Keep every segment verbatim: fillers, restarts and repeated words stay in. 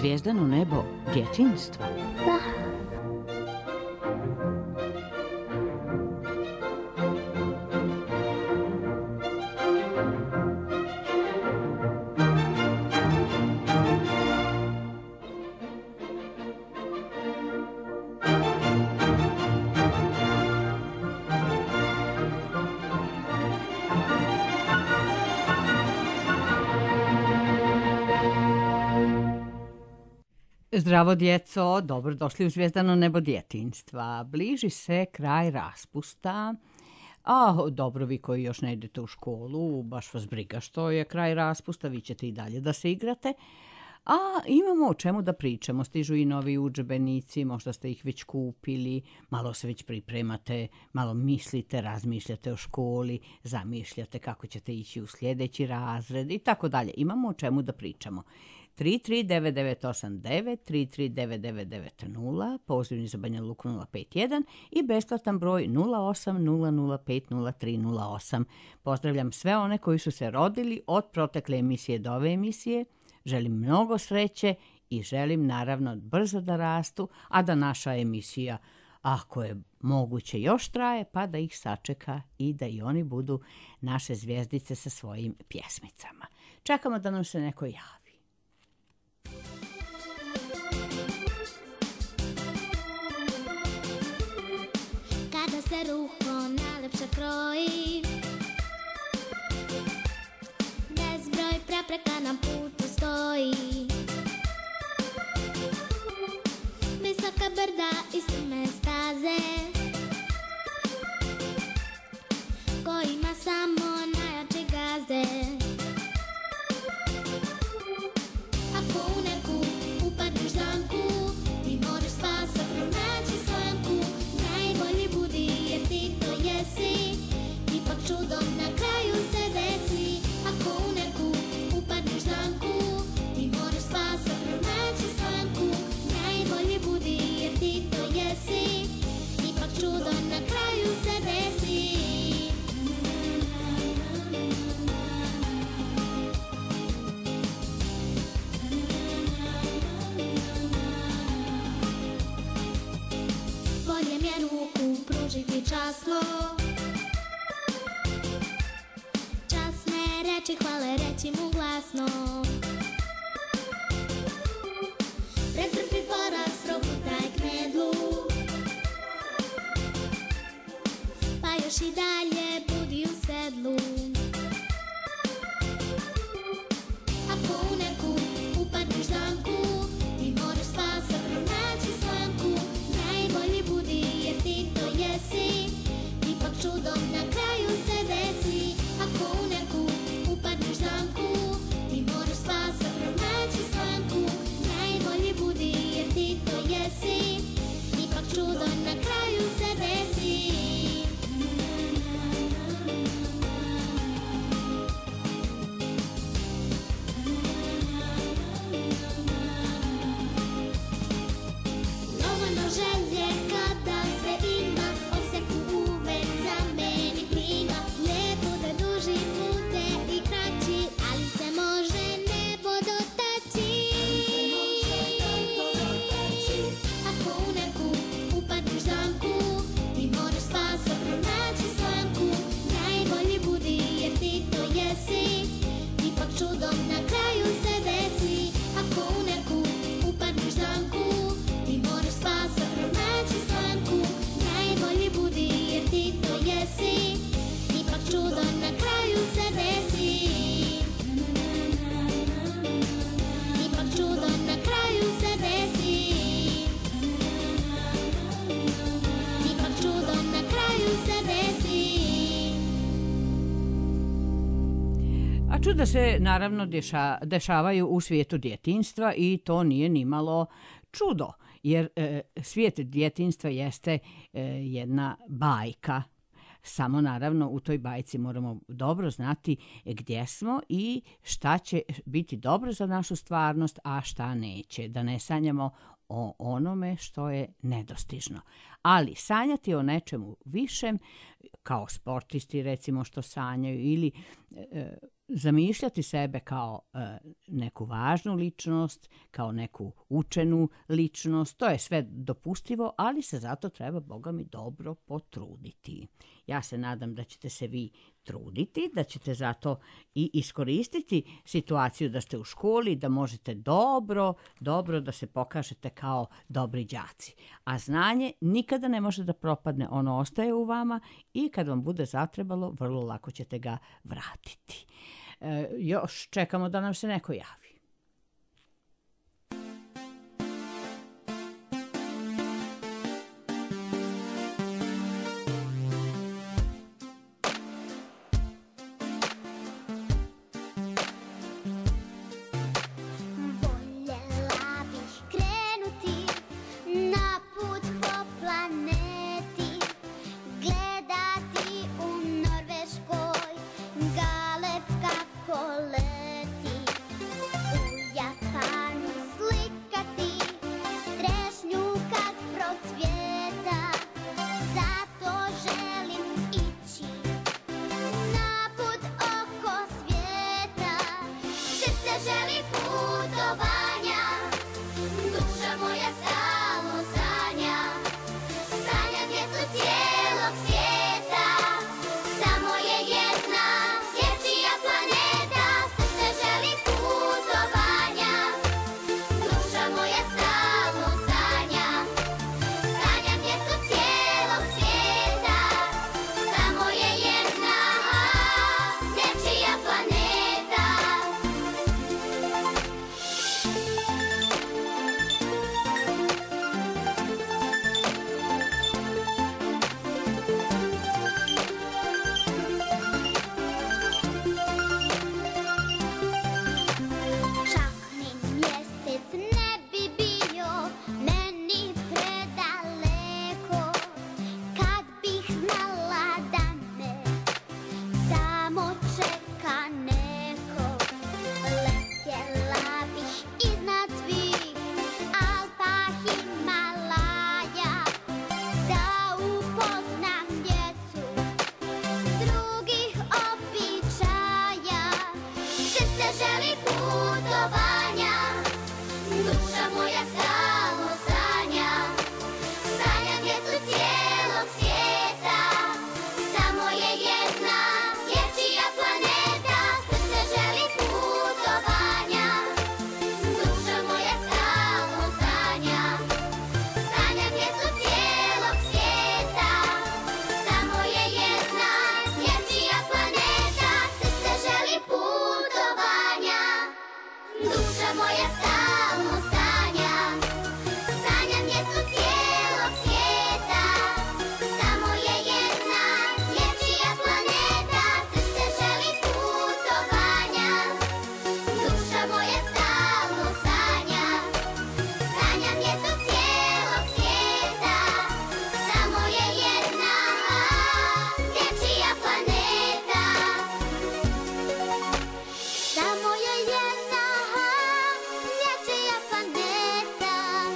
Zvijezdano nebo djetinjstva. Da. Zdravo djeco, dobrodošli u Zvijezdano nebo djetinjstva. Bliži se kraj raspusta, a dobro, vi koji još ne idete u školu, baš vas briga što je kraj raspusta, vi ćete i dalje da se igrate. A imamo o čemu da pričamo, stižu i novi udžbenici, možda ste ih već kupili, malo se već pripremate, malo mislite, razmišljate o školi, zamišljate kako ćete ići u sljedeći razred i tako dalje. Imamo o čemu da pričamo. tri tri devet devet osam devet, tri tri devet devet devet nula, pozivni za Banja Luku nula pet jedan i besplatan broj nula osam nula nula pet nula tri nula osam. Pozdravljam sve one koji su se rodili od protekle emisije do ove emisije. Želim mnogo sreće i želim naravno brzo da rastu, a da naša emisija, ako je moguće, još traje, pa da ih sačeka i da i oni budu naše zvijezdice sa svojim pjesmicama. Čekamo da nam se neko javi. Kada se ruho najlepše kroji, bezbroj prepreka na putu stoji. Visoka brda i strme staze, kojima samo najjači gaze. Ako u neku upadneš zamku, ti moraš spasa pronaći slamku. Najbolji budi jer ti to jesi, ipak čudom na kraju se desi. Ako u neku upadneš zamku, ti moraš spasa pronaći slamku. Najbolji budi jer ti to jesi, ipak čudom na kraju se desi. Bolje mi je ruku pružiti časno, časne reči hvale reći mu glasno. Pretrpi poraz, progutaj knedlu, pa još i dalje budi u sedlu. Ako u neku upadneš zamku, ti moraš spasa pronaći slamku. Najbolji budi jer ti to jesi, ipak čudom na kraju se desi. Ako u neku upadneš zamku, ti moraš spasa pronaći slamku. Najbolji budi jer ti to jesi, ipak čudom na kraju se desi. Dovoljno želje kada se ima, oseku uvek zameni plima. Lijepo da duži pute i kraći, ali se može nebo dotaći. Ako u neku upadneš zamku, ti moraš spasa pronaći slamku. Najbolji budi jer ti to jesi, ipak čudom na kraju se desi. Ako u neku upadneš zamku, ti moraš spasa pronaći slamku. Najbolji budi jer ti to jesi, ipak čudom na kraju se desi. Ipak čudom na kraju se desi. Ipak čudom na kraju se desi. A čuda se naravno deša, dešavaju u svijetu djetinjstva i to nije nimalo čudo, jer e, svijet djetinjstva jeste e, jedna bajka. Samo naravno u toj bajci moramo dobro znati gdje smo i šta će biti dobro za našu stvarnost, a šta neće. Da ne sanjamo o onome što je nedostižno. Ali sanjati o nečemu višem, kao sportisti recimo što sanjaju, ili e, zamišljati sebe kao e, neku važnu ličnost, kao neku učenu ličnost, to je sve dopustivo, ali se zato treba, Boga mi, dobro potruditi. Ja se nadam da ćete se vi truditi, da ćete zato i iskoristiti situaciju da ste u školi, da možete dobro, dobro da se pokažete kao dobri đaci. A znanje nikada ne može da propadne, ono ostaje u vama i kad vam bude zatrebalo, vrlo lako ćete ga vratiti. E, još čekamo da nam se neko javi. Voljela bih krenuti na put po planeti, gledati u Norveškoj galeb kako leti, u Japanu slikati trešnju kad procvjeta, zato želim ići na put oko svijeta. Srce želi putovanja, duša moja stalno sanja, sanja djecu cijelog svijeta, samo je jedna dječja planeta. Srce želi putovanja, duša moja stalno sanja, sanja djecu cijelog svijeta, samo je jedna dječja planeta. Čak ni mjesec ne bi bio meni predaleko, kad bih znala da me tamo čeka neko. Letjela bih iznad svih Alpa, Himalaja, da upoznam djecu drugih običaja. Srce želi putovanja, duša moja stalno sanja, sanja djecu cijelog svijeta, samo je jedna dječja planeta. Srce želi putovanja, duša moja stalno sanja, sanja djecu cijelog svijeta, samo je jedna dječja planeta. Srce želi putovanja, duša moja stalno sanja, sanjam djecu cijelog svijeta, samo je jedna dječja planeta. Srce želi putovanja, duša moja stalno sanja, sanjam djecu cijelog svijeta, samo je jedna dječja planeta. Samo je jedna dječja planeta.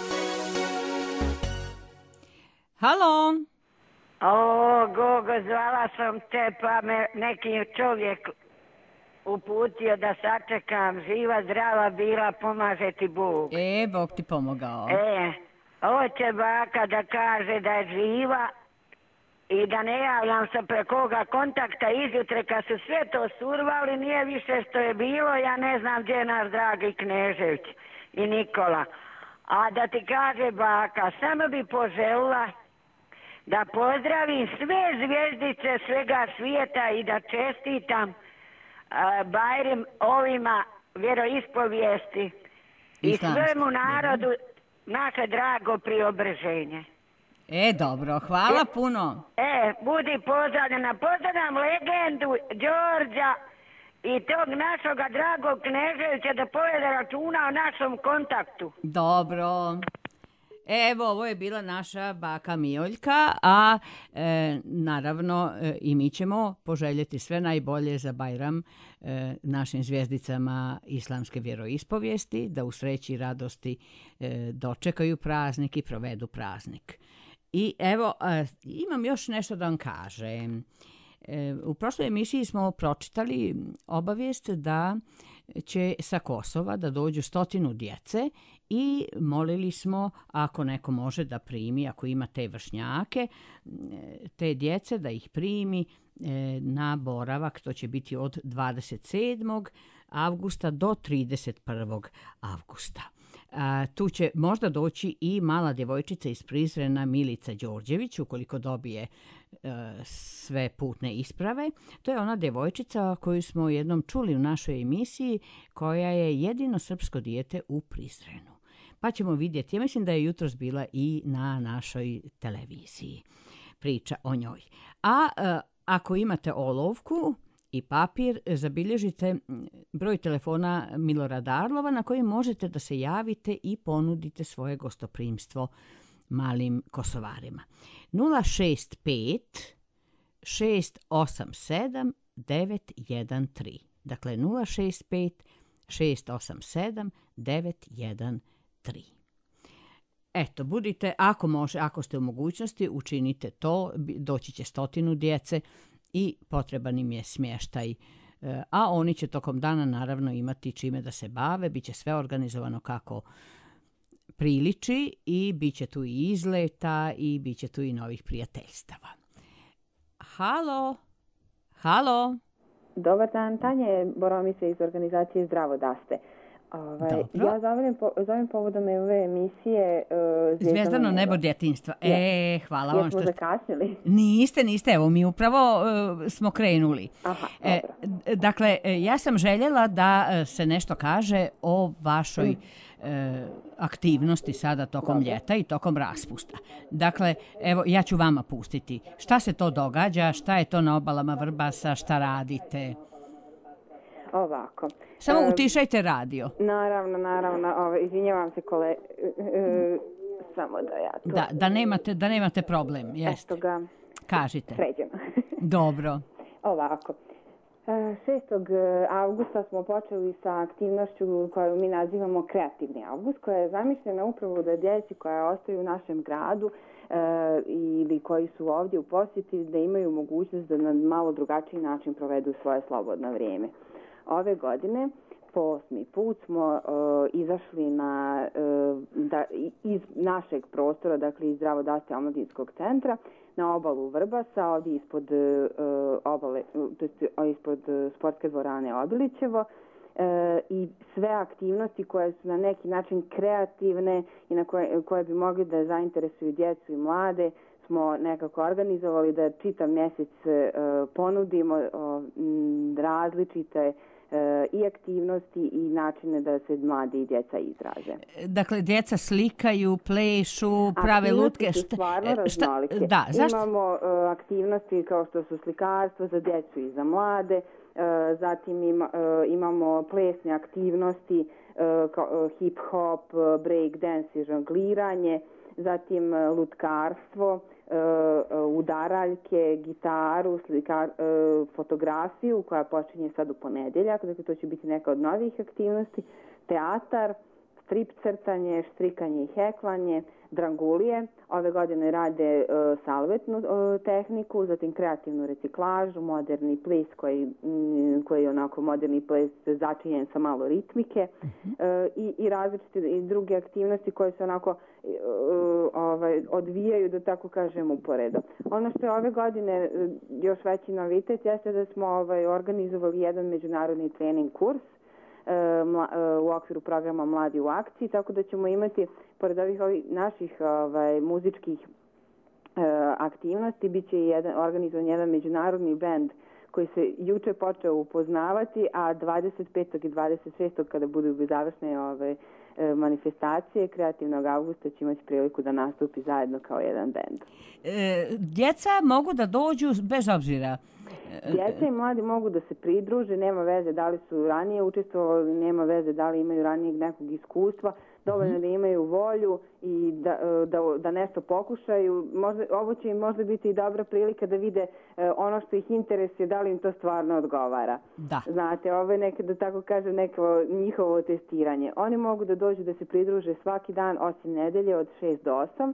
Halo? O, Gogo, zvala sam te, pa me neki čovjek uputio da sačekam. Živa, zdrava bila, pomaže ti Bog. E, Bog ti pomogao. E, hoće baka da kaže da je živa i da ne javljam se prekoga kontakta izjutre kad su sve to survali, nije više što je bilo, ja ne znam gdje je naš dragi Knežević i Nikola. A da ti kaže baka, samo bi poželila da pozdravim sve zvjezdice svega svijeta i da čestitam a, Bajrim ovima vjeroispovijesti i Islamski, svemu narodu naše drago Preobraženje. E, dobro, hvala puno. E, budi pozdravljena. Pozdravljam legendu Đorđa i tog našoga dragog Kneževića da povede računa o našom kontaktu. Dobro. Evo, ovo je bila naša baka Mijoljka, a e, naravno e, i mi ćemo poželjeti sve najbolje za Bajram e, našim zvijezdicama islamske vjeroispovijesti, da u sreći i radosti e, dočekaju praznik i provedu praznik. I evo, e, imam još nešto da vam kažem. U prošloj emisiji smo pročitali obavijest da će sa Kosova da dođu stotinu djece i molili smo, ako neko može da primi, ako ima te vršnjake, te djece da ih primi na boravak, to će biti od dvadeset sedmog avgusta do trideset prvog avgusta. A, tu će možda doći i mala djevojčica iz Prizrena Milica Đorđević, ukoliko dobije e, sve putne isprave. To je ona djevojčica koju smo jednom čuli u našoj emisiji, koja je jedino srpsko dijete u Prizrenu. Pa ćemo vidjeti, ja mislim da je jutros bila i na našoj televiziji priča o njoj. A e, ako imate olovku i papir, zabilježite broj telefona Milorada Arlova na koji možete da se javite i ponudite svoje gostoprimstvo malim Kosovarima. nula šest pet šest osam sedam devet jedan tri. Dakle, nula šest pet šest osam sedam devet jedan tri. Eto, budite, ako može, ako ste u mogućnosti, učinite to, doći će stotinu djece i potreban im je smještaj, a oni će tokom dana naravno imati čime da se bave, bit će sve organizovano kako priliči i bit će tu i izleta i bit će tu i novih prijateljstava. Halo? Halo? Dobar dan, Tanja je Boromica iz organizacije Zdravo daste. Ovaj, ja zovem, po, zovem povodom ove emisije uh, Zvijezdano, Zvijezdano nebo djetinjstva. Ja. E, hvala vam što što ste... zakasnili? Niste, niste, evo mi upravo uh, smo krenuli. Aha, e, dakle, ja sam željela da se nešto kaže o vašoj mm. uh, aktivnosti sada tokom Dobre. ljeta i tokom raspusta. Dakle, evo, ja ću vama pustiti. Šta se to događa, šta je to na obalama Vrbasa, šta radite? Ovako. Samo utišajte radio. Naravno, naravno. Ovo, izvinjavam se kole... E, samo da ja to... Da, da nemate, da nemate problem. Jeste. Eto ga. Kažite. Sređeno. Dobro. Ovako. šestog avgusta smo počeli sa aktivnošću koju mi nazivamo Kreativni avgust, koja je zamišljena upravo da djeci koja ostaju u našem gradu e, ili koji su ovdje u posjeti, da imaju mogućnost da na malo drugačiji način provedu svoje slobodno vrijeme. Ove godine po osmi put smo uh, izašli na, uh, da, iz našeg prostora, dakle iz Zdravo daste omladinskog centra, na obalu Vrbasa, ovdje ispod, uh, obale, uh, ispod uh, sportske dvorane Obilićevo. Uh, I sve aktivnosti koje su na neki način kreativne i na koje, koje bi mogli da zainteresuju djecu i mlade smo nekako organizovali da čitav mjesec uh, ponudimo uh, različite i aktivnosti i načine da se mladi i djeca izraze. Dakle, djeca slikaju, plešu, prave lutke. Aktivnosti su stvarno raznolike. Da, zašto? Imamo uh, aktivnosti kao što su slikarstvo za djecu i za mlade, uh, zatim ima, uh, imamo plesne aktivnosti, uh, kao, uh, hip-hop, uh, break dance i žongliranje, zatim uh, lutkarstvo, uh, udaraljke, gitaru, slikar, uh, fotografiju koja počinje sad u ponedjeljak, dakle to će biti neka od novih aktivnosti, teatar, strip crtanje, štrikanje i heklanje, drangulije. Ove godine rade uh, salvetnu uh, tehniku, zatim kreativnu reciklažu, moderni ples koji, m, koji je onako moderni ples začinjen sa malo ritmike uh-huh. uh, i, i različite i druge aktivnosti koje se onako uh, ovaj, odvijaju, da tako kažem, uporedo. Ono što je ove godine uh, još veći novitet jeste da smo ovaj, organizovali jedan međunarodni trening kurs u okviru programa Mladi u akciji, tako da ćemo imati, pored ovih, ovih naših ovaj, muzičkih uh, aktivnosti, bit će jedan, organizovan jedan međunarodni bend koji se juče počeo upoznavati, a dvadeset petog i dvadeset šestog kada budu završne ove manifestacije Kreativnog avgusta će imati priliku da nastupi zajedno kao jedan bend. E, djeca mogu da dođu bez obzira. Djeca i mladi mogu da se pridruže, nema veze da li su ranije učestvovali, nema veze da li imaju ranijeg nekog iskustva, dovoljno mm-hmm. da imaju volju i da, da, da nešto pokušaju. Možda, ovo će im možda biti i dobra prilika da vide ono što ih interesuje, da li im to stvarno odgovara. Da. Znate, ovo je neke, da tako kažem, neko njihovo testiranje. Oni mogu da dođu da se pridruže svaki dan osim nedelje od šest do osam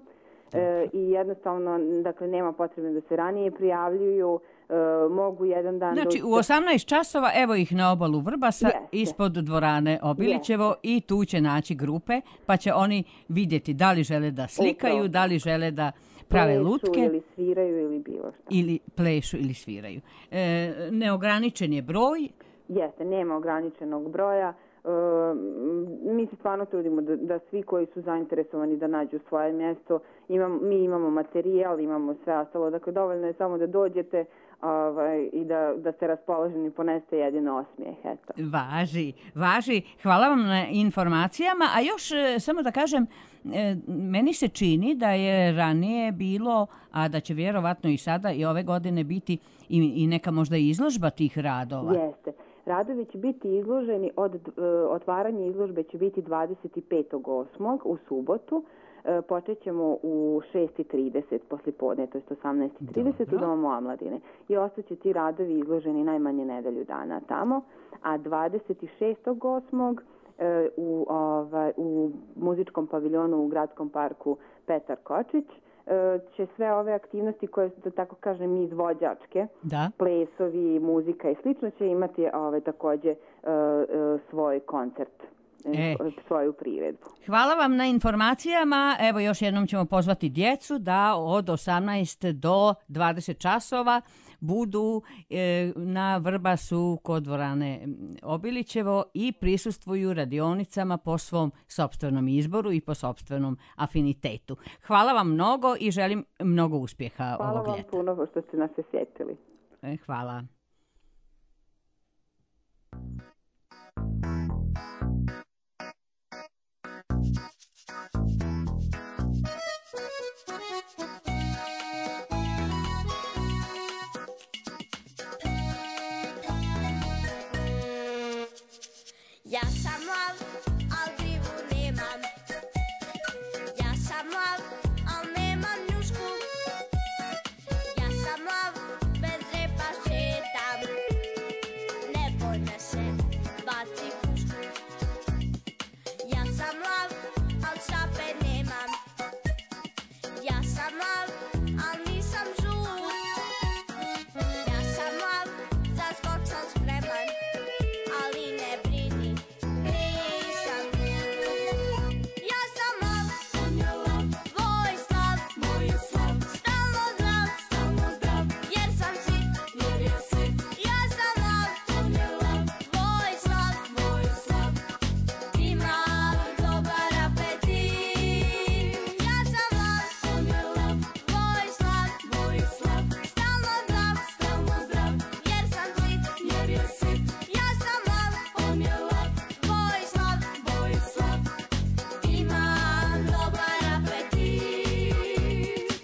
E, I jednostavno, dakle, nema potrebe da se ranije prijavljuju, e, mogu jedan dan... Znači, doći- u osamnaest časova, evo ih na obalu Vrbasa, Jeste. ispod dvorane Obilićevo i tu će naći grupe, pa će oni vidjeti da li žele da slikaju, Upravo. da li žele da prave plešu lutke. ili sviraju ili bilo šta. Ili plešu ili sviraju. E, neograničen je broj. Jeste, nema ograničenog broja. E, mi se stvarno trudimo da, da svi koji su zainteresovani da nađu svoje mjesto, imam, mi imamo materijal, imamo sve ostalo, dakle dovoljno je samo da dođete ovaj, i da, da ste raspoloženi, poneste jedino osmijeh. Eto. Važi, važi. Hvala vam na informacijama, a još e, samo da kažem, e, meni se čini da je ranije bilo, a da će vjerovatno i sada i ove godine biti i, i neka možda izložba tih radova. Jeste. Radovi će biti izloženi, od uh, otvaranje izložbe će biti dvadeset petog osmog u subotu. Uh, počet ćemo u šest i trideset poslijepodne, to je osamnaest i trideset u Domu omladine. I ostaće ti radovi izloženi najmanje nedelju dana tamo. A dvadeset šestog osmog uh, u, ovaj, u muzičkom paviljonu u gradskom parku Petar Kočić će sve ove aktivnosti koje su, da tako kažem, izvođačke, Da. plesovi, muzika i slično, će imati ovaj, također uh, uh, svoj koncert, E. svoju priredbu. Hvala vam na informacijama. Evo još jednom ćemo pozvati djecu da od osamnaest do dvadeset časova budu e, na Vrbasu kod dvorane Obilićevo i prisustvuju radionicama po svom sopstvenom izboru i po sopstvenom afinitetu. Hvala vam mnogo i želim mnogo uspjeha Hvala ovog vam ljeta. puno što ste nas se sjetili. E, hvala. Ja sam lav, al grivu nemam. Ja sam lav, al nemam njušku. Ja sam lav, bez repa šetam. Ne boj me se, baci pušku. Ja sam lav, al šape nemam. Ja sam lav, al nisam žut. Ja sam lav, za skok sam spreman. Ali ne brini, nisam. Ja sam lav, on je lav, Vojislav, moj je slav. Stalno zdrav, stalno zdrav, jer sam sit, jer je sit. Ja sam lav, on je lav, Vojislav, moj je slav. Imam dobar apetit. Ja sam lav, on je lav, Vojislav, moj je slav. Stalno zdrav, stalno zdrav, jer sam sit, jer je sit. Ja sam lav, on je lav, Vojislav, Vojislav. Imam dobar apetit.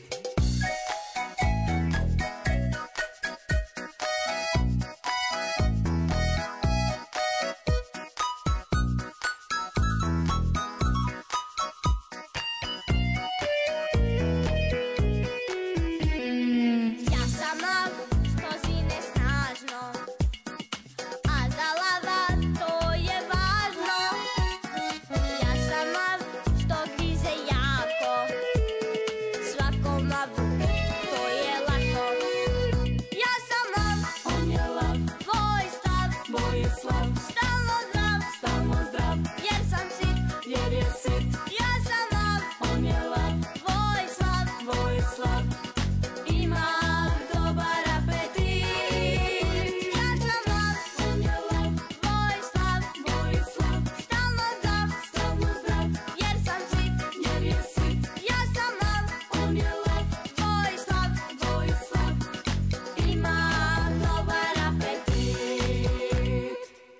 Ja sam lav, što zine snažno, a za lava to je važno. Ja sam lav, što grize jako, svakom lavu to je lako. Ja sam lav, on je lav, Vojislav, Vojislav. Stalno zdrav, stalno zdrav, jer sam sit, jer je sit. Ja sam lav, on je lav, Vojislav, Vojislav. Imam dobar apetit. Ja sam lav, on je lav, Vojislav, Vojislav. Stalno zdrav, stalno zdrav, jer sam sit, jer je sit. Ja sam lav, on je lav, Vojislav, Vojislav. Imam dobar apetit.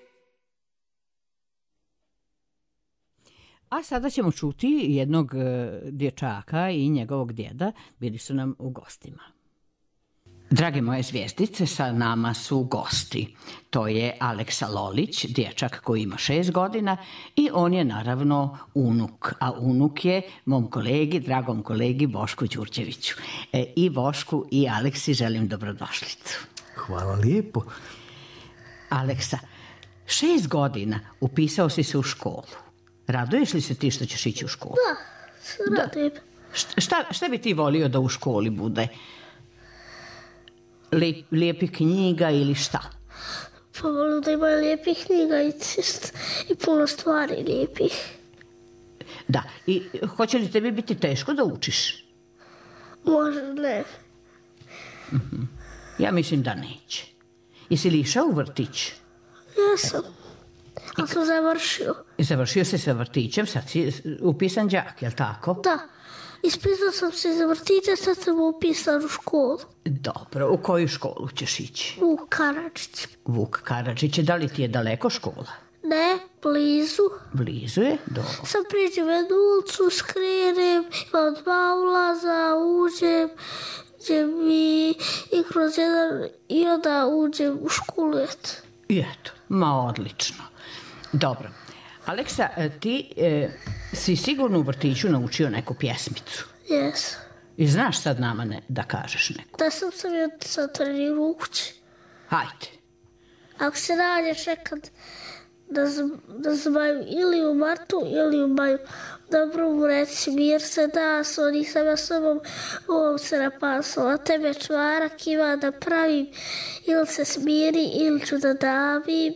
A sada ćemo čuti jednog e, dječaka i njegovog djeda. Bili su nam u gostima. Drage moje zvijezdice, sa nama su gosti. To je Aleksa Lolić, dječak koji ima šest godina i on je naravno unuk. A unuk je mom kolegi, dragom kolegi Bošku Đurđeviću. E, I Bošku i Aleksi želim dobrodošlicu. Hvala lijepo. Aleksa, šest godina upisao si se u školu. Raduješ li se ti što ćeš ići u školu? Da, radujem. Št- Šta, šta bi ti volio da u školi bude? Lip, lijepi knjiga ili šta? Pa volim da ima lijepih knjiga i, cist- i puno stvari lijepih. Da, i hoće li tebi biti teško da učiš? Možda ne. Ja mislim da neće. Jesi li išao u vrtić? Jesam. Ali sam završio. Završio si sa vrtićem, sad si upisan đak, jel tako? Da. Ispisao sam se za vrtiće, sad sam upisan u školu. Dobro, u koju školu ćeš ići? U Karadžić. Vuk Karadžić, da li ti je daleko škola? Ne, blizu. Blizu je? Dobro. Sad priđem jednu ulicu, skrenem, imam dva ulaza, uđem, uđem i, i kroz jedan, i onda uđem u školu. Eto. I eto, ma odlično. Dobro. Aleksa, ti e, si sigurno u vrtiću naučio neku pjesmicu. Jes. I znaš sad nama ne, da kažeš neku. Da sam sam je sa treniru u kući. Hajde. Ako se nađeš nekad da, z, da znaju ili u martu ili u maju, dobro mu reci mir se da, so nisam ja sobom ovom se napasala, tebe čvarak ima da pravim, ili se smiri ili ću da davim.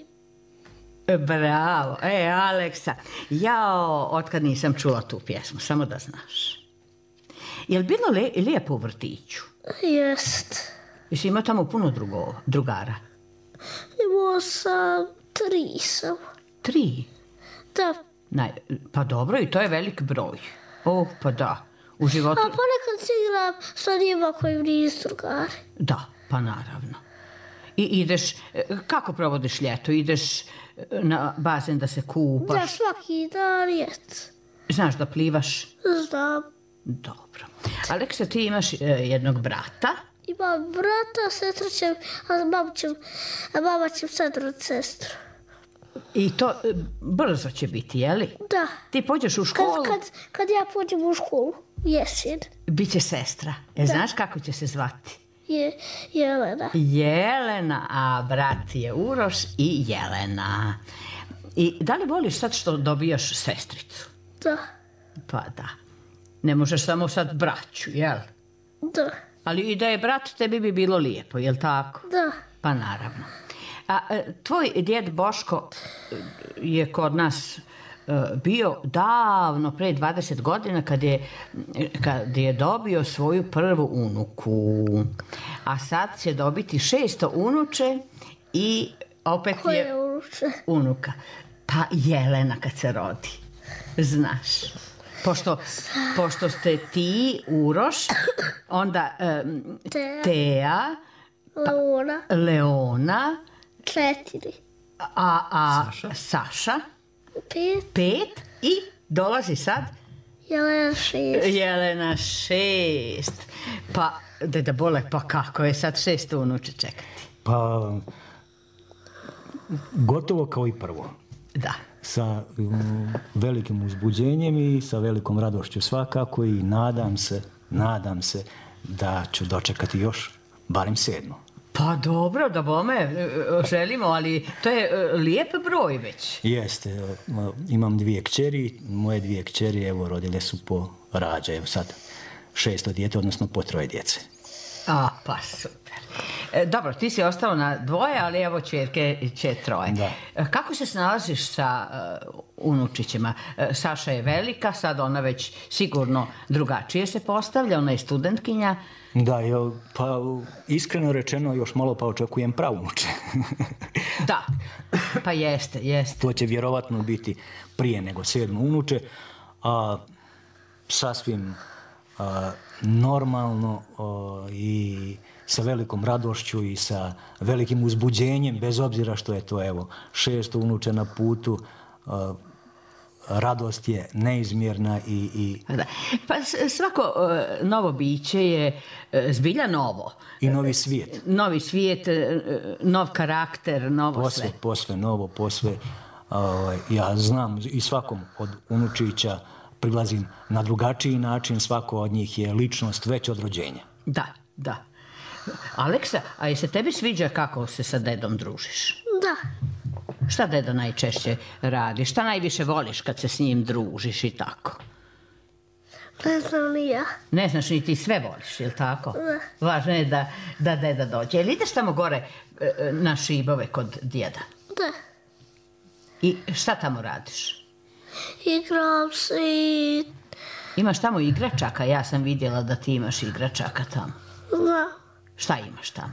Bravo. E, Aleksa, jao, otkad nisam čula tu pjesmu, samo da znaš. Jel bilo le, lijepo u vrtiću? Jest. Jesi imao tamo puno drugo, drugara? Imao sam tri sam. Tri? Da. Naj, pa dobro, i to je velik broj. O, pa da. U životu... A ponekad se igram sa njima koji nisu drugari. Da, pa naravno. I ideš, kako provodiš ljeto? Ideš na bazen da se kupaš? Da, svaki dan jet. Znaš da plivaš? Znam. Dobro. Aleksa, ti imaš e, jednog brata? Imam brata, sestra će, a mama će, a mama će sad roditi sestru. I to e, brzo će biti, jeli? Da. Ti pođeš u Kad, školu, kad, kad ja pođem u školu, jesen, bit će sestra. E, znaš kako će se zvati? je Jelena. Jelena, a brat je Uroš i Jelena. I da li voliš sad što dobijaš sestricu? Da, Pa da. Ne možeš samo sad braću, jel? da, Ali i da je brat, tebi bi bilo lijepo, jel tako? da. Pa naravno. A e, tvoj djed Boško e, je kod nas e, bio davno, pre dvadeset godina, kad je, kad je dobio svoju prvu unuku. A sad će dobiti šesto unuče i opet Koje je unuče? unuka. Pa Jelena kad se rodi. Znaš. Pošto, pošto ste ti, Uroš, onda em, Teja. Teja, Leona, Leona, četiri, a, a Saša, pet, pet i dolazi sad Jelena, šest. Jelena šest. Pa, deda Bole, pa kako je sad šest unuče čekati? Pa, gotovo kao i prvo. Da. Sa um, velikim uzbuđenjem i sa velikom radošću svakako i nadam se, nadam se da ću dočekati još barem sedmo. Pa dobro, da bome, e, želimo, ali to je e, lijep broj već. Jeste, e, imam dvije kćeri, moje dvije kćeri, evo, rodile su po rađa, evo sad šesto dijete, odnosno po troje djece. A, pa super. E, dobro, ti si ostao na dvoje, ali evo ćerke će troje. Da. E, kako se snalaziš sa uh, unučićima? E, Saša je velika, sad ona već sigurno drugačije se postavlja, ona je studentkinja. Da, jel, pa iskreno rečeno još malo pa očekujem pravunuče. Da, pa jeste, jeste. To će vjerovatno biti prije nego sedmo unuče, a sasvim a, normalno a, i sa velikom radošću i sa velikim uzbuđenjem, bez obzira što je to, evo, šesto unuče na putu, a, radost je neizmjerna i... i... Da. Pa s- svako e, novo biće je e, zbilja novo. I novi svijet. Novi svijet, e, nov karakter, novo Posve, sve. posve novo, posve. Ovaj, ja znam i svakom od unučića prilazim na drugačiji način, svako od njih je ličnost već od rođenja. Da, da. Aleksa, a je se tebi sviđa kako se sa dedom družiš? Da, Šta deda najčešće radi? Šta najviše voliš kad se s njim družiš i tako? Ne znam ni ja. Ne znaš ni ti, sve voliš, jel tako? Da. Važno je da, da deda dođe. Jel ideš tamo gore e, na šibove kod djeda? Da. I šta tamo radiš? Igram se i... Imaš tamo igračaka? Ja sam vidjela da ti imaš igračaka tamo. Da. Šta imaš tamo?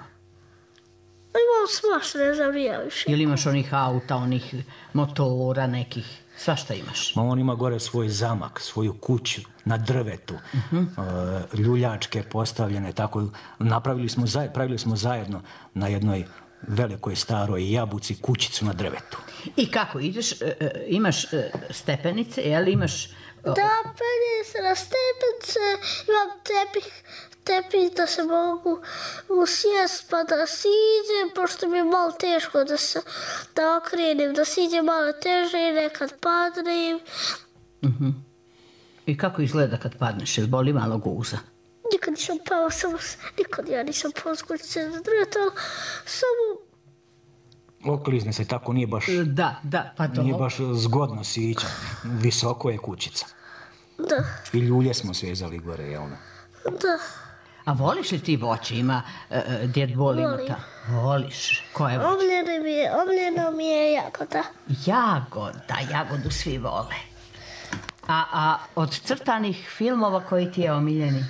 Imam svašta, ne znam ni ja više. Jel imaš onih auta, onih motora nekih? Svašta imaš? Ma on ima gore svoj zamak, svoju kuću na drvetu, uh-huh. e, ljuljačke postavljene, tako napravili smo, zaj, pravili smo zajedno na jednoj velikoj staroj jabuci kućicu na drvetu. I kako ideš, e, e, imaš e, stepenice, jel imaš... Da, penje se na stepenice, imam tepih, tepih da se mogu usjest pa da siđem, pošto mi je malo teško da se da okrenem, da siđem malo teže i nekad padnem. Uh-huh. I kako izgleda kad padneš, jel boli malo guza? Nikad nisam pao, samo, nikad ja nisam pao s kućice na drvetu, ali samo... Oklizne se, tako nije baš, Da, da, pa to... nije baš zgodno sići, visoko je kućica. Da, I ljulje smo svezali gore, jel ne? da. A voliš li ti voće? Ima e, e, djed Bol ima Volim. ta. Voliš? Koje voće? Omljeno mi je, omljeno mi je jagoda. Jagoda, jagodu svi vole. A, a od crtanih filmova koji ti je omiljeni?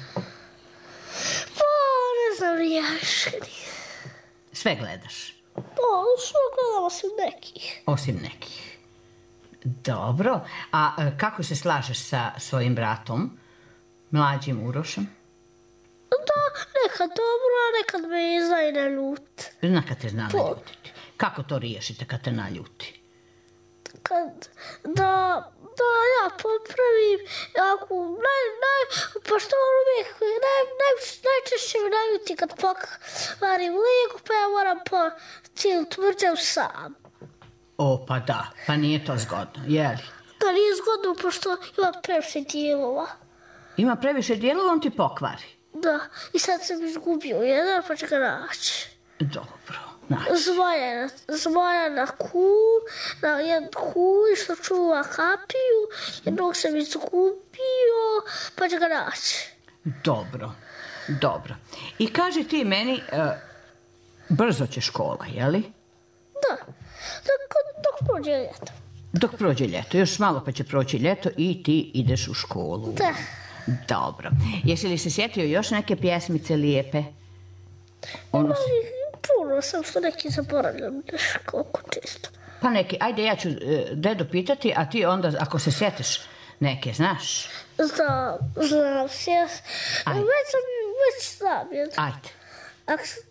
Pa, ne znam ni ja više. Sve gledaš? Pa, što gledamo se nekih. Osim nekih. Dobro. A e, kako se slažeš sa svojim bratom, mlađim Urošem? Da, nekad dobro, a nekad me i zna i ne ljut. Zna kad te zna naljutiti. Kako to riješite kad te naljuti? Kad, da, da ja popravim, ako, naj, naj, pošto on uvijek, naj, naj, najčešće me naljuti kad pokvarim lijeku, pa ja moram po cijelu tvrđavu sam. O, pa da, pa nije to zgodno, jeli? Da nije zgodno, pošto ima previše dijelova. Ima previše dijelova, on ti pokvari. Da, i sad sam izgubio jedan, pa ću ga naći. Dobro, naći. Zmaja na, zmaja na kul, na jednu kuli što čuva kapiju, jednog sam izgubio, pa ću ga naći. Dobro, dobro. I kaži ti meni, e, brzo će škola, jeli? Da, dok, dok prođe ljeto. Dok prođe ljeto, još malo pa će proći ljeto i ti ideš u školu. Da. Dobro. Jesi li se sjetio još neke pjesmice lijepe? Ono... Ali puno sam što neki zaboravljam nešto koliko često. Pa neki, ajde ja ću e, dedu pitati, a ti onda ako se sjetiš neke, znaš? Znam, znam se. Ajde. Već sam, već znam jedno. Ajde. Ako sam,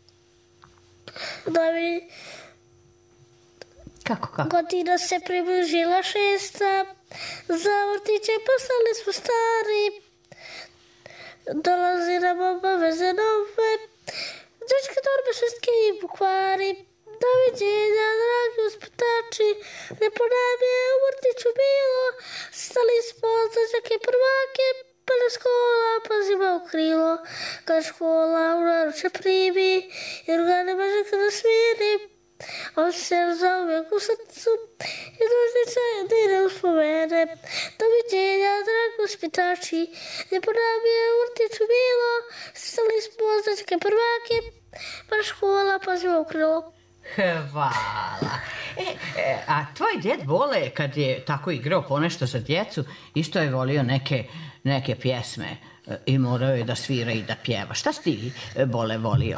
da mi Kako, kako? godina se približila šesta, za vrtiće postali smo stari. Dolazi nam obaveze nove, dečke torbe šestke i bukvari. Doviđenja, dragi uspitači, lijepo nam je u vrtiću bilo. Stali smo za đake prvake, pa na škola pazima u krilo. Kad škola u naruče primi, jer ga ne može kada smiri. On se zauvijek u srcu i dužnica jedine uspomene. Doviđenja, dragi uspitači, lijepo nam je u vrtiću bilo. Stali smo za đake prvake, pa na škola pazima u krilo. Hvala. E, e, a tvoj djed Bole, kad je tako igrao ponešto za djecu, isto je volio neke, neke pjesme e, i morao je da svira i da pjeva. Šta si ti, e, Bole, volio?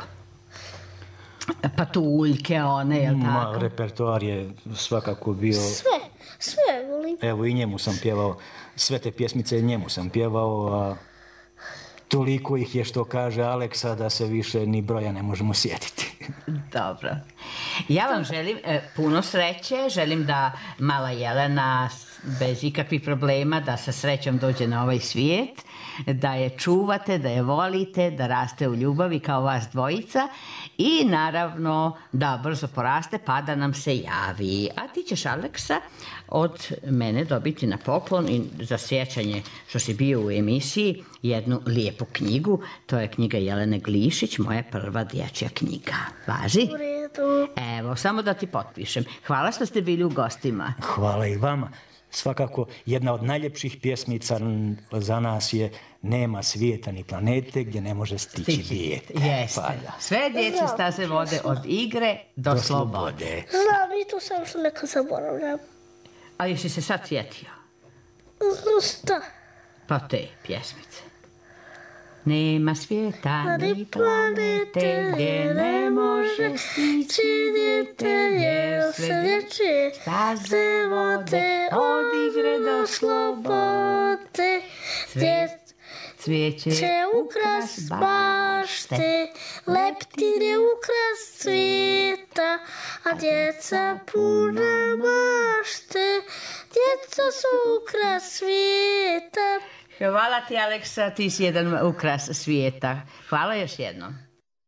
Patuljke, one, jel tako? Ma, repertoar je svakako bio... Sve, sve volim. Evo i njemu sam pjevao, sve te pjesmice njemu sam pjevao, a toliko ih je što kaže Aleksa da se više ni broja ne možemo sjetiti. Dobro. Ja vam želim e, puno sreće, želim da mala Jelena bez ikakvih problema, da sa srećom dođe na ovaj svijet, da je čuvate, da je volite, da raste u ljubavi kao vas dvojica i naravno da brzo poraste pa da nam se javi. A ti ćeš, Aleksa, od mene dobiti na poklon i za sjećanje što si bio u emisiji jednu lijepu knjigu. To je knjiga Jelene Glišić, moja prva dječja knjiga. Važi? U redu. Evo, samo da ti potpišem. Hvala što ste bili u gostima. Hvala i vama. Svakako jedna od najljepših pjesmica za nas je nema svijeta ni planete gdje ne može stići dijete. Jeste. Pa da. Sve dječje staze vode od igre do, Do slobode. slobode. Znam i to sam što nekad zaboravljam. A jesi se sad sjetio? Šta? Pa te pjesmice. Nema svijeta ni planete gdje ne može stići dijete, jer sve dječje staze vode od igre do slobode. Cvijet, cvijeće je ukras bašte, leptir je ukras svijeta, a djeca puna mašte, djeca su ukras svijeta. Hvala ti, Aleksa, ti si jedan ukras svijeta. Hvala još jednom.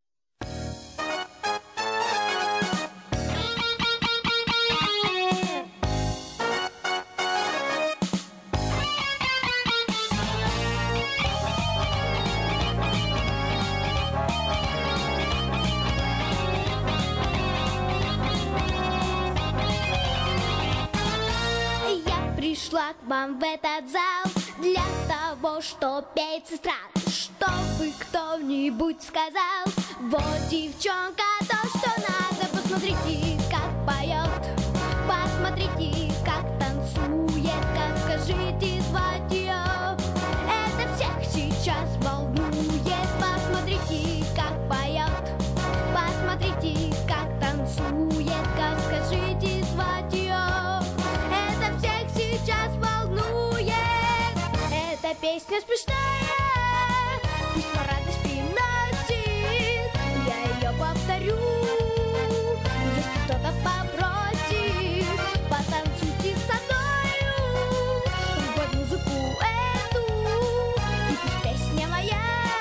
Я пришла к вам в этот зал для того, чтоб петь сестра, чтобы кто-нибудь сказал: вот девчонка, то, что надо. Посмотрите, как поет, посмотрите, как танцует, как скажите звать ее. Это всех сейчас волнует. Посмотрите, как поет, посмотрите, как танцует, как скажите звать ее. Это всех сейчас волнует. Эта песня смешная, пусть радость приносит. Я ее повторю, если кто-то попросит. Потанцуйте со мною под музыку эту, и пусть песня моя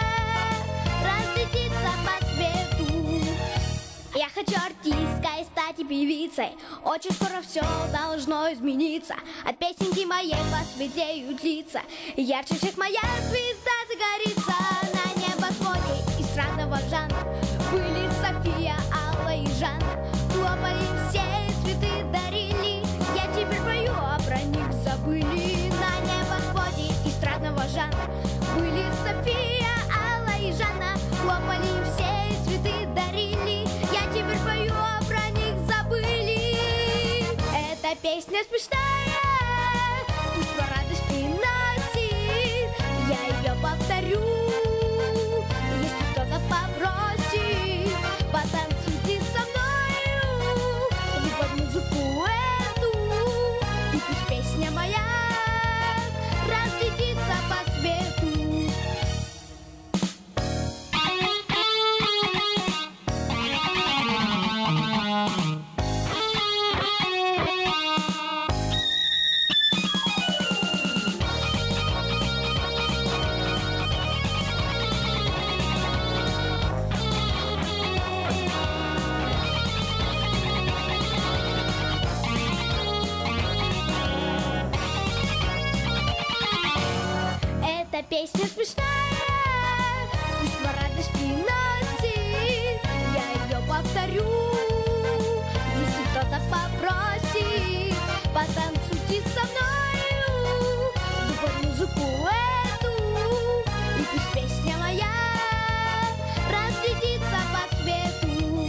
разлетится по свету. Я хочу артисткой стать и певицей. Очень скоро все должно измениться. От песенки моей посветлеют лица. Ярче всех моя звезда загорится. На небосводе эстрадного жанра были София, Алла и Жанна. Хлопали все, цветы дарили. Я теперь пою, а про них забыли. На небосводе эстрадного жанра были София, Алла и Жанна. Хлопали все, цветы дарили. Я теперь пою, а про них забыли. Эта песня смешная, пусть радость приносит. Я ее повторю, если кто-то попросит. Потанцуйте со мною под музыку эту, и пусть песня моя разлетится по свету. Эта песня смешная, пусть радость приносит. Я ее повторю, если кто-то попросит. Потанцуйте со мною под музыку эту, и пусть песня моя разлетится по свету.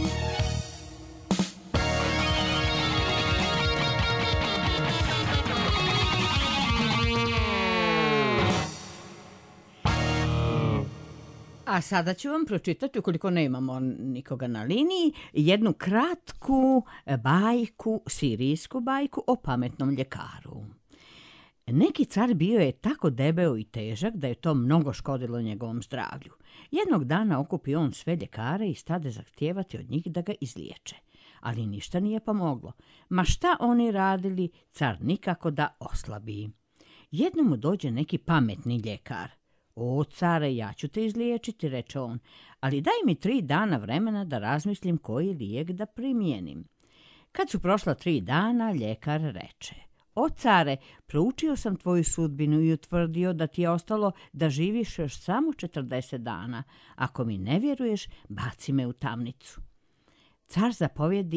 A sada ću vam pročitati, ukoliko nemamo nikoga na liniji, jednu kratku bajku, sirijsku bajku o pametnom ljekaru. Neki car bio je tako debeo i težak da je to mnogo škodilo njegovom zdravlju. Jednog dana okupi on sve ljekare i stade zahtijevati od njih da ga izliječe. Ali ništa nije pomoglo. Ma šta oni radili, car nikako da oslabi. Jednom mu dođe neki pametni ljekar. O, care, ja ću te izliječiti, reče on, ali daj mi tri dana vremena da razmislim koji lijek da primijenim. Kad su prošla tri dana, ljekar reče: O, care, proučio sam tvoju sudbinu i utvrdio da ti je ostalo da živiš još samo četrdeset dana. Ako mi ne vjeruješ, baci me u tamnicu. Car zapovjedi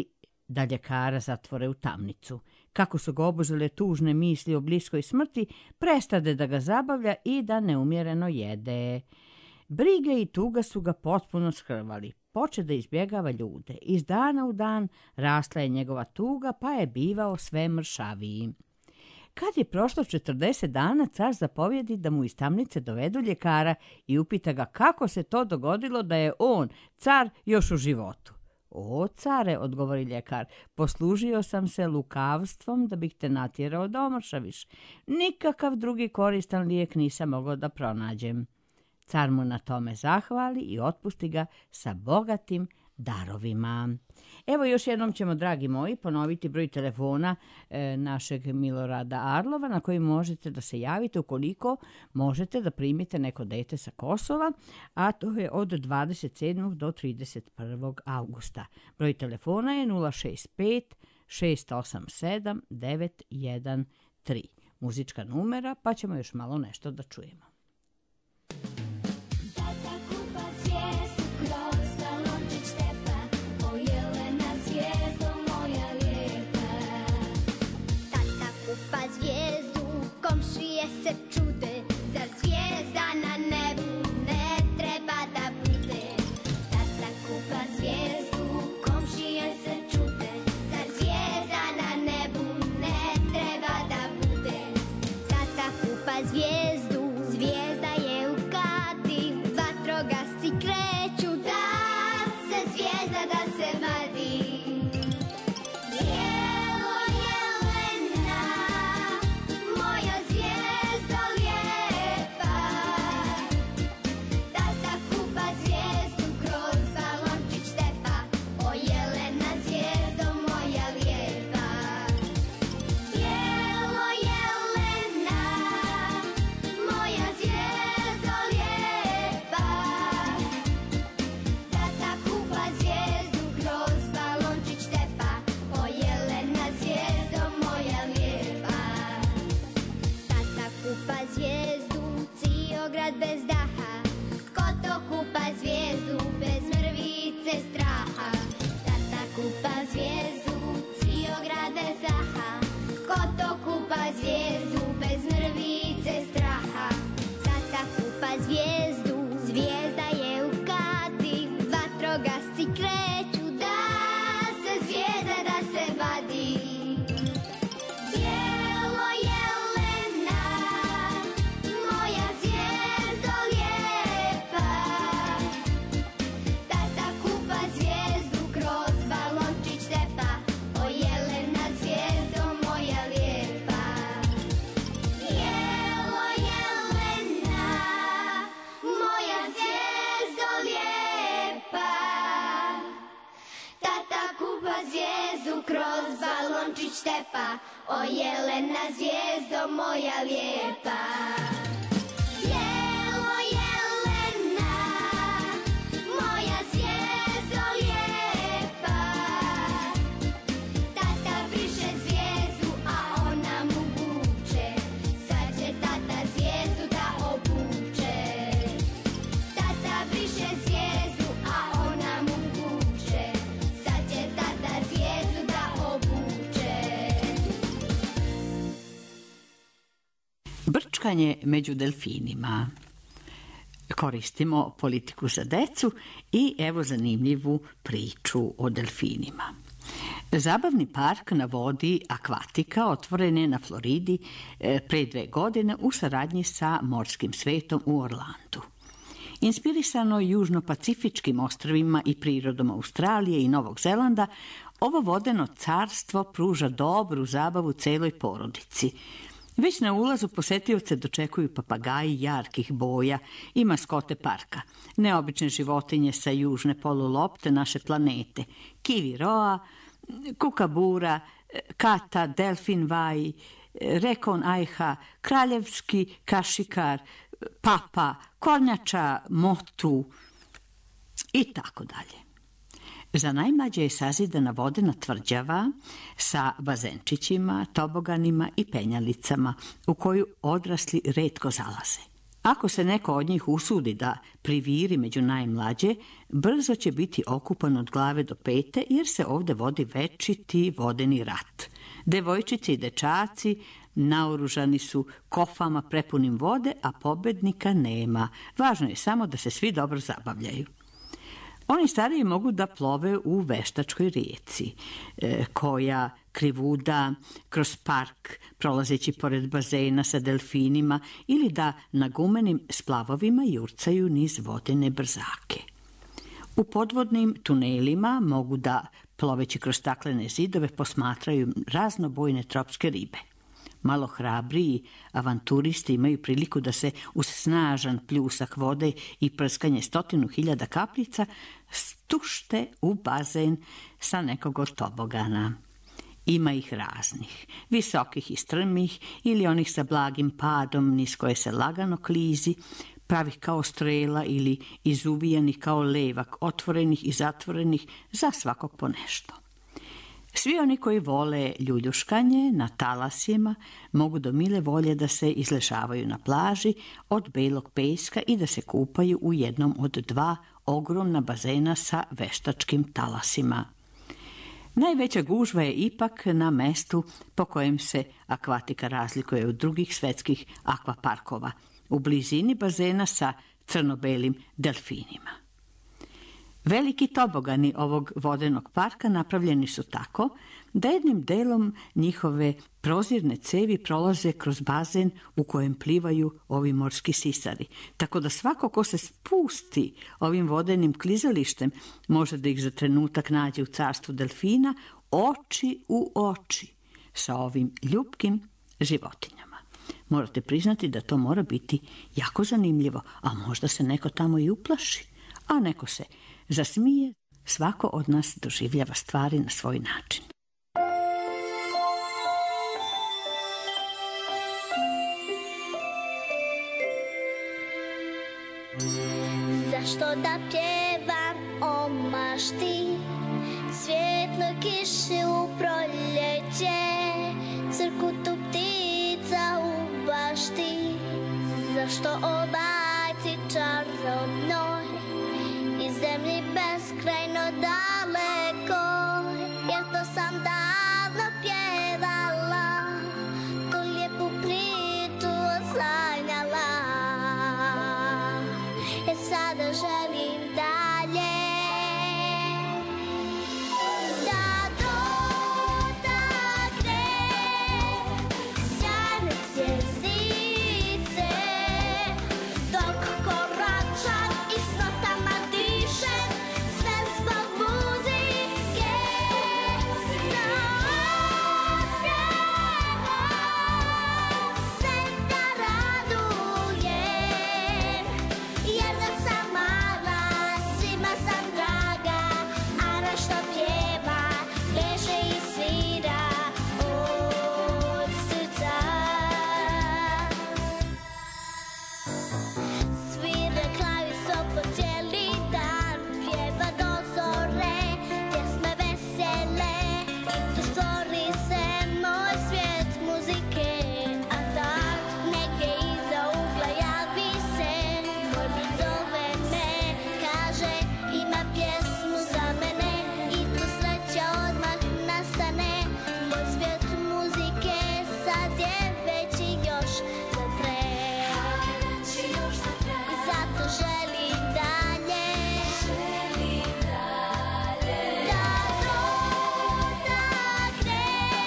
da ljekara zatvore u tamnicu. Kako su ga obuzele tužne misli o bliskoj smrti, prestade da ga zabavlja i da neumjereno jede. Brige i tuga su ga potpuno skrvali. Poče da izbjegava ljude. Iz dana u dan rasla je njegova tuga, pa je bivao sve mršaviji. Kad je prošlo četrdeset dana, car zapovjedi da mu iz tamnice dovedu ljekara i upita ga kako se to dogodilo da je on, car, još u životu. O, care, odgovori ljekar, poslužio sam se lukavstvom da bih te natjerao da omršaviš. Nikakav drugi koristan lijek nisam mogao da pronađem. Car mu na tome zahvali i otpusti ga sa bogatim darovima. Evo još jednom ćemo, dragi moji, ponoviti broj telefona e, našeg Milorada Arlova na koji možete da se javite ukoliko možete da primite neko dete sa Kosova, a to je od dvadeset sedmog do trideset prvog augusta. Broj telefona je nula šest pet šest osam sedam devet jedan tri. Muzička numera, pa ćemo još malo nešto da čujemo. Komšije se čude, zar zvijezda na nebu ne treba da bude? Tata kupa zvijezdu, komšije se čude, zar zvijezda na nebu ne treba da bude? Tata kupa zvijezdu, zvijezda je u kati, vatrogasci kreću da se zvijezda da se vadi. Bez daha, ko to kupa zvijezdu bez mrvice straha? Tata kupa zvijezdu, cijel grad bez daha, ko to kupa zvijezdu bez mrvice straha? Tata kupa zvijezdu, zvijezda je u kati, vatrogasci kreću da se zvijezda da se vadi. Štepa, o jelena zvijezdo moja lijepa. Jelo jelena, moja zvijezdo lijepa. Tata briše zvijezdu, a ona mu buče, sad će tata zvijezdu da obuče. Tata briše zvijezdu, a ona mu buče, sad će tata zvijezdu da obuče. Brčkanje među delfinima. Koristimo politiku za decu i evo zanimljivu priču o delfinima. Zabavni park na vodi Akvatika otvoren je na Floridi pre dve godine u saradnji sa morskim svetom u Orlandu. Inspirisano južno-pacifičkim ostrvima i prirodom Australije i Novog Zelanda, ovo vodeno carstvo pruža dobru zabavu celoj porodici. Već na ulazu posetioce dočekuju papagaji jarkih boja i maskote parka, neobične životinje sa južne polulopte naše planete, kiwi roa, kukabura, kata, delfin vaj, rekon ajha, kraljevski kašikar, papa, kornjača, motu i tako dalje. Za najmlađe je sazidana vodena tvrđava sa bazenčićima, toboganima i penjalicama u koju odrasli retko zalaze. Ako se neko od njih usudi da priviri među najmlađe, brzo će biti okupan od glave do pete, jer se ovde vodi večiti vodeni rat. Devojčice i dečaci naoružani su kofama prepunim vode, a pobednika nema. Važno je samo da se svi dobro zabavljaju. Oni stariji mogu da plove u veštačkoj rijeci, e, koja krivuda kroz park, prolazeći pored bazena sa delfinima, ili da na gumenim splavovima jurcaju niz vodene brzake. U podvodnim tunelima mogu da, ploveći kroz staklene zidove, posmatraju raznobojne tropske ribe. Malo hrabriji avanturisti imaju priliku da se uz snažan pljusak vode i prskanje stotinu hiljada kapljica stušte u bazen sa nekog od tobogana. Ima ih raznih, visokih i strmih ili onih sa blagim padom niz koje se lagano klizi, pravih kao strela ili izuvijanih kao levak, otvorenih i zatvorenih, za svakog po nešto. Svi oni koji vole ljuljuškanje na talasima mogu do mile volje da se izležavaju na plaži od belog peska i da se kupaju u jednom od dva ogromna bazena sa veštačkim talasima. Najveća gužva je ipak na mestu po kojem se akvatika razlikuje od drugih svetskih akvaparkova, u blizini bazena sa crno-belim delfinima. Veliki tobogani ovog vodenog parka napravljeni su tako da jednim delom njihove prozirne cevi prolaze kroz bazen u kojem plivaju ovi morski sisari, tako da svako ko se spusti ovim vodenim klizalištem može da ih za trenutak nađe u carstvu delfina, oči u oči sa ovim ljubkim životinjama. Morate priznati da to mora biti jako zanimljivo, a možda se neko tamo i uplaši, a neko se zasmije. Svako od nas doživljava stvari na svoj način. Zašto da pjevam o mašti, svjetloj kiši u proljeće, crkutu ptica u bašti? Zašto o bajci čarobnoj i zemlji beskrajno daleko, jer to sam davno pjevala, tu lijepu priču sanjala. E sada želim dalje da dotakne sjajne zvjezdice, dok koračam i s notama dišem, sve zbog muzike. Da osjećam se da radujem, jer dok sam mala svima sam draga, a nešto pjeva, pleše i svira od srca. Svira klaviso po cijeli dan, pjeva do zore, pjesme vesele, i tu stvori se moj svijet muzike. A tak negdje iza ugla javi se, moj brat zove me, kaže ima pjesmu za mene, i tu sreća odmah nastane. Moj svijet muzike sad je veći još za kraj, i zato želim dalje da dotakne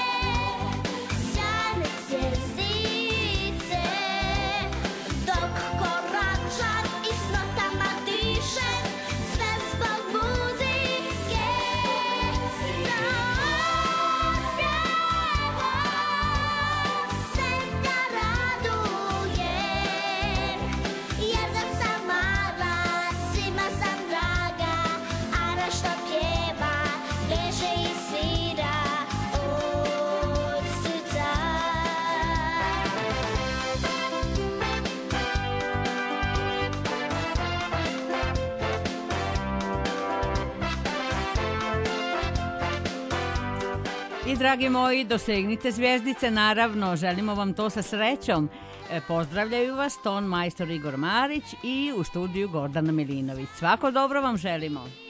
sjajne zvjezdice, dok koračam i s notama dišem, sve zbog muzike. Da osjećam se da radujem, jer dok sam mala svima sam draga, a nešto pjeva, pleše i svira od srca. I dragi moji, dosegnite zvjezdice, naravno, želimo vam to sa srećom. E, Pozdravljaju vas ton majstor Igor Marić i u studiju Gordana Milinović. Svako dobro vam želimo.